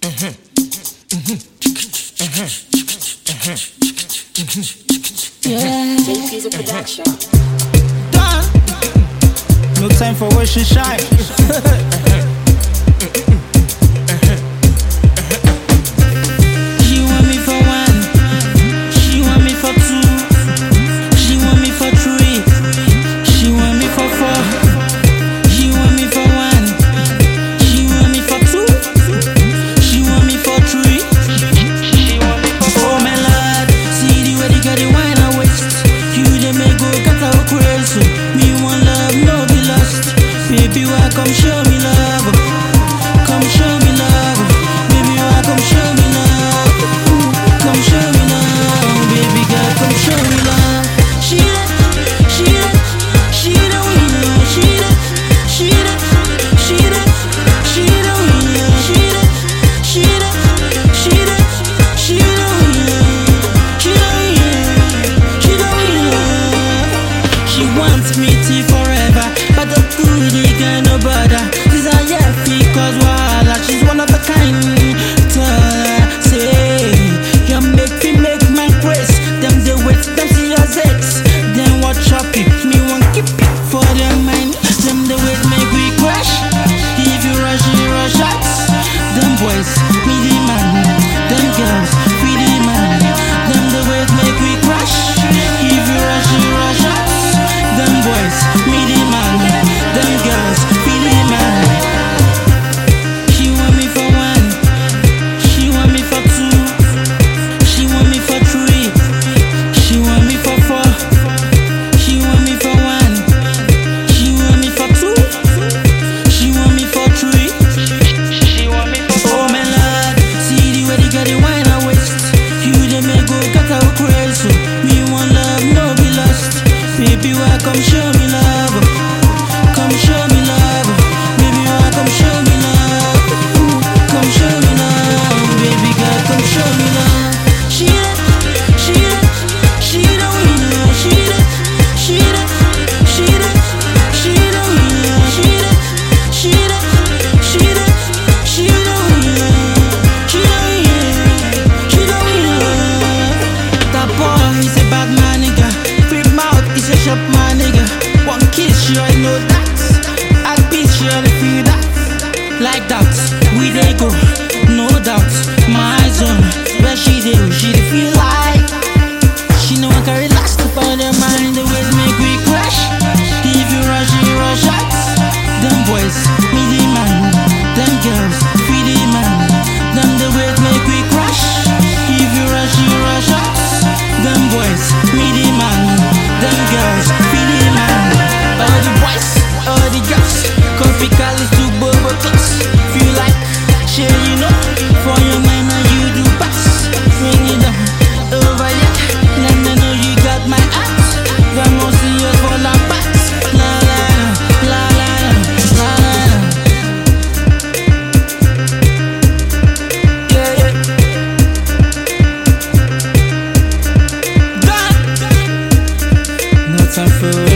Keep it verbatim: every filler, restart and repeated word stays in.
Yeah. J-P's a production. Done. No time for wash and shine. She want me for one. She want me for two. She want me for three. She want me for four. She want me for one. She want me for two. She want me for three. She want me for four. Oh my lord, see the way they got the wine I waste. You they make go cut out crazy. Me want love, no be lost. Baby, why come show me love? Come show me love. Baby, why come show me love? Come show me love. Baby girl, come show me love. She that, she that, she the winner. She that, she that, she that, she the winner. She that, she that, she that, she the winner. She the winner. She the winner. She wants me to forever, but the good they got no bother. Desire because wahala, she's one of a kind. Tell her, say, you make me make my grace. Them they wait, them see your sex. Then watch up it, me won't keep it for their mind. Them they wait, make we crash. If you rush, you rush out. Them boys, me the man. Them girls, we the man. Them they wait, make we crash. If you rush, you rush out. Them boys, me the man. Them girls, we the man. She want me for one. She want me for two. She want me for three. She want me for four. She want me for one. She want me for two. She want me for three. She want me for four. Oh my lord, see the way they got the wine I waste. You they make go cut out crazy. Me want love, no be lost. Baby, why come show me love? Come show me love. Baby, why come show me love? Come show me love. Baby girl, come show me love. She that, she that, she the winner. She that, she that, she that, she the winner. She that, she that, she that, she the winner. She the winner. She the winner. That boy is a bad man, nigga. Free mouth is a shop man, nigga. One kiss, you I know that. I beat you, I feel that. Like that, we they go, no doubt. My eyes on where she dey, she dey feel like. She know I can relax to find her mind. The ways make we crash. If you rush, you rush out. Them boys, me the man. Them girls, we the man. Them the ways make we crash. If you rush, you rush out. Them boys, me the man. Them girls, we the man. All the boys, all the girls. Coffee college to bubble class. Feel like, shit, you know. For your mind, now you do pass. Bring it down, over there. Let me know you got my ass. Vamos see you for la paz. La la la la la la la. Yeah yeah. Done. No time for